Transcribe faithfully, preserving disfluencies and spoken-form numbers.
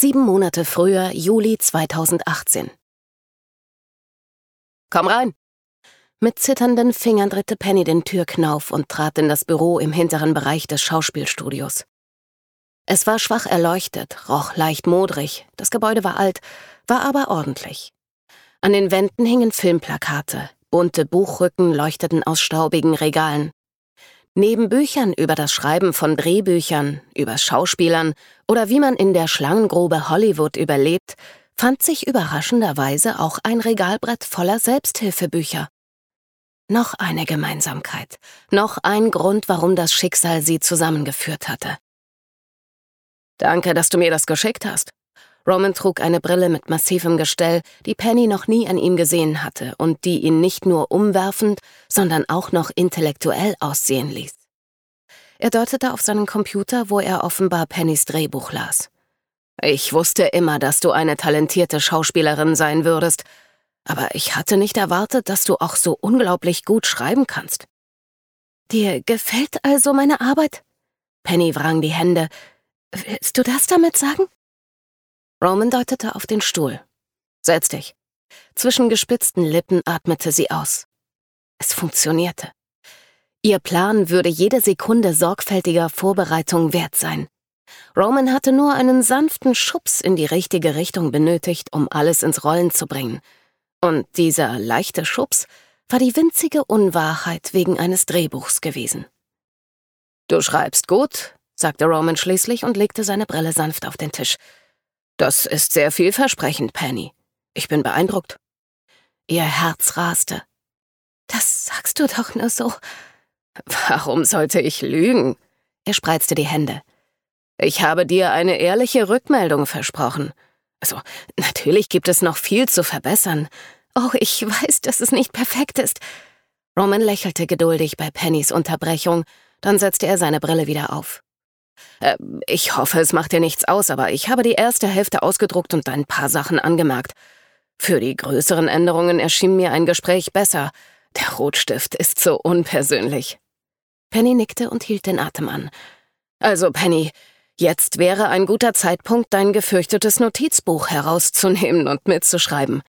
Sieben Monate früher, Juli zweitausendachtzehn. »Komm rein!« Mit zitternden Fingern drückte Penny den Türknauf und trat in das Büro im hinteren Bereich des Schauspielstudios. Es war schwach erleuchtet, roch leicht modrig, das Gebäude war alt, war aber ordentlich. An den Wänden hingen Filmplakate, bunte Buchrücken leuchteten aus staubigen Regalen. Neben Büchern über das Schreiben von Drehbüchern, über Schauspielern oder wie man in der Schlangengrube Hollywood überlebt, fand sich überraschenderweise auch ein Regalbrett voller Selbsthilfebücher. Noch eine Gemeinsamkeit, noch ein Grund, warum das Schicksal sie zusammengeführt hatte. »Danke, dass du mir das geschickt hast.« Roman trug eine Brille mit massivem Gestell, die Penny noch nie an ihm gesehen hatte und die ihn nicht nur umwerfend, sondern auch noch intellektuell aussehen ließ. Er deutete auf seinen Computer, wo er offenbar Pennys Drehbuch las. »Ich wusste immer, dass du eine talentierte Schauspielerin sein würdest, aber ich hatte nicht erwartet, dass du auch so unglaublich gut schreiben kannst.« »Dir gefällt also meine Arbeit?« Penny wrang die Hände. »Willst du das damit sagen?« Roman deutete auf den Stuhl. »Setz dich.« Zwischen gespitzten Lippen atmete sie aus. Es funktionierte. Ihr Plan würde jede Sekunde sorgfältiger Vorbereitung wert sein. Roman hatte nur einen sanften Schubs in die richtige Richtung benötigt, um alles ins Rollen zu bringen. Und dieser leichte Schubs war die winzige Unwahrheit wegen eines Drehbuchs gewesen. »Du schreibst gut«, sagte Roman schließlich und legte seine Brille sanft auf den Tisch. »Das ist sehr vielversprechend, Penny. Ich bin beeindruckt.« Ihr Herz raste. »Das sagst du doch nur so.« »Warum sollte ich lügen?« Er spreizte die Hände. »Ich habe dir eine ehrliche Rückmeldung versprochen. Also, natürlich gibt es noch viel zu verbessern. Oh, ich weiß, dass es nicht perfekt ist.« Roman lächelte geduldig bei Pennys Unterbrechung, dann setzte er seine Brille wieder auf. Äh, »Ich hoffe, es macht dir nichts aus, aber ich habe die erste Hälfte ausgedruckt und ein paar Sachen angemerkt. Für die größeren Änderungen erschien mir ein Gespräch besser. Der Rotstift ist so unpersönlich.« Penny nickte und hielt den Atem an. »Also, Penny, jetzt wäre ein guter Zeitpunkt, dein gefürchtetes Notizbuch herauszunehmen und mitzuschreiben.